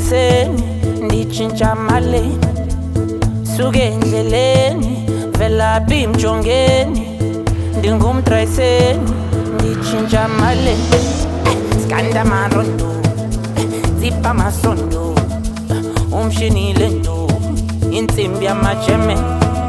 ngumdrayiseni nditshintsha maleni suke endleleni velaphi mjongeni ndingumdrayiseni nditshintsha maleni skanda marondo zipha masondo umshini lento insimbi yamajemeni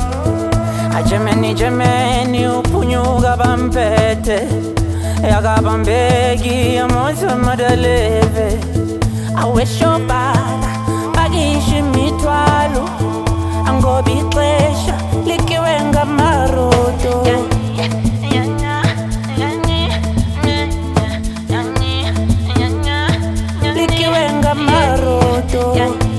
ajemeni uphunyuka bamphethe yakabambeki amozo madaleve aweshobala bakisha imithwalo angoba ixesha likiwe ngamarodo likiwe ngamarodo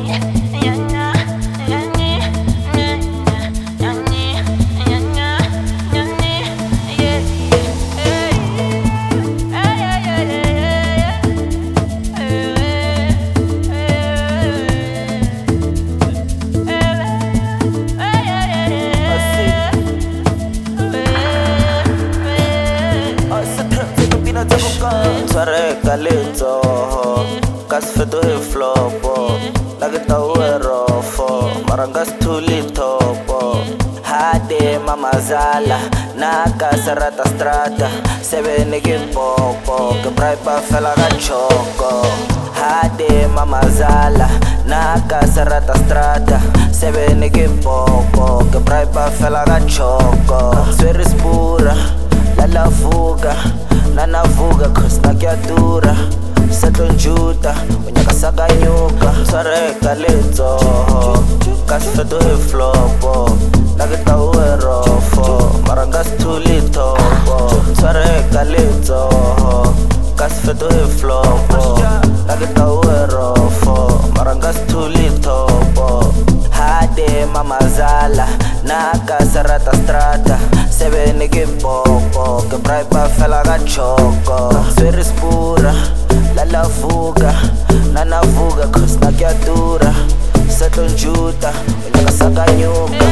Twareka letso kasfeto he flopo nakita uerofo maranga stuli topo hade mamazala naka serata strata sebene ke popo ke braipa fela ga choko hade mamazala naka serata strata sebene ke popo ke braipa fela ga choko sweri spura la fuga nanavuga cause nakiyatura setlonjuta unyakasakanyuka twareka letso kasifeto he flopo nakita uerofo maranga stuli topo twareka letso kasifeto he flopo nakita uerofo maranga stuli topo hade mamazala naka serata strata sebene ke popo ke braipa fela ga choko sweri spura la fuga nanavuga cause nakiyatura setlonjuta unyakasakanyuka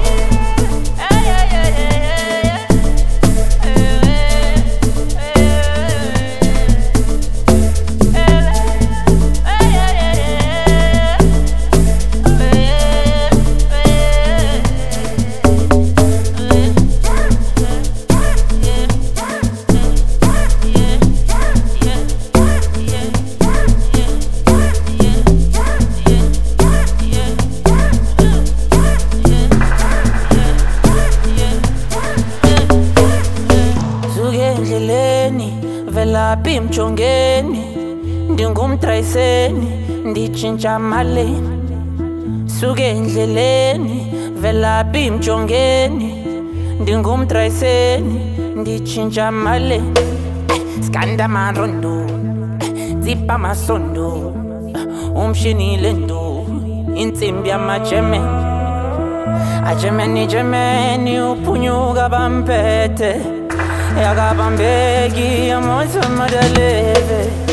velaphi mjongeni ndingumdrayiseni nditshintsha maleni suke endleleni velaphi mjongeni ndingumdrayiseni nditshintsha maleni skanda marondo zipha masondo umshini lento insimbi yamajemeni ajemeni uphunyuka bamphethe yakabambeki amozo madaleve